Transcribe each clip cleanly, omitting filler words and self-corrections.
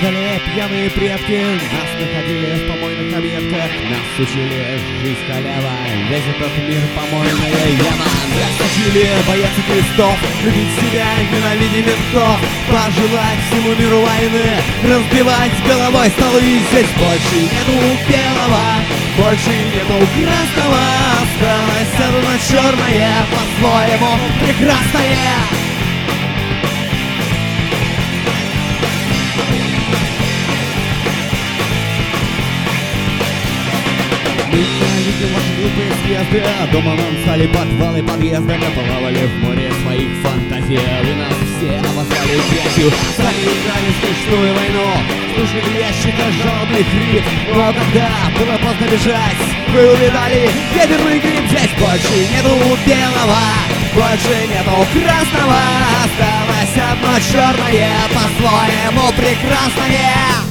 плакали пьяные предки, нас находили в помойных объедках, нас учили жизнь халява, весь этот мир помойная яма. Нас учили бояться крестов, любить себя, ненавидеть ментов, пожелать всему миру войны, разбивать головой столы. Здесь больше нету белого, больше нету красного, осталось одно черное, по-своему прекрасное. Мы ненавидим ваши глупые съезды, дома нам стали подвалы подъездами, плавали в море своих фантазий. Вы нас все обозвали грязью, сами играли в смешную войну, слушали ящика жалобный хрип. Но тогда было поздно бежать, вы увидали ядерный гриб. Здесь больше нету белого, больше нету красного, осталось одно черное, по-своему прекрасное.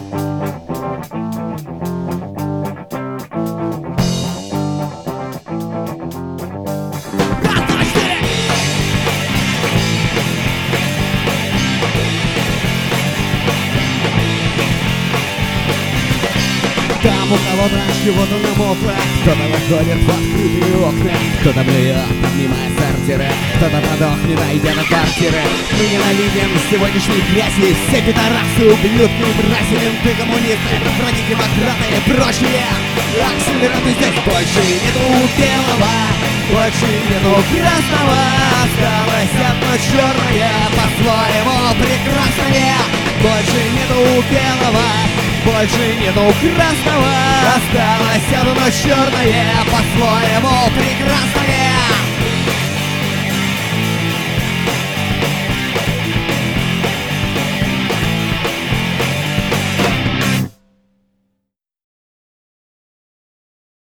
Там у кого-то чего-то намокло, кто-то выходит в открытые окна, кто-то блюет, обнимая сортиры, кто-то подохнет, найдя на квартиры. Мы ненавидим сегодняшней грязи, все пидорасы, ублюдки, мрази, менты, коммунисты, враги демократы и прочие акселераты. Здесь больше нету белого, больше нету красного, осталось одно черное, по-своему прекрасное. Больше нету белого, больше нету красного, осталось одно черное, по-своему прекрасное.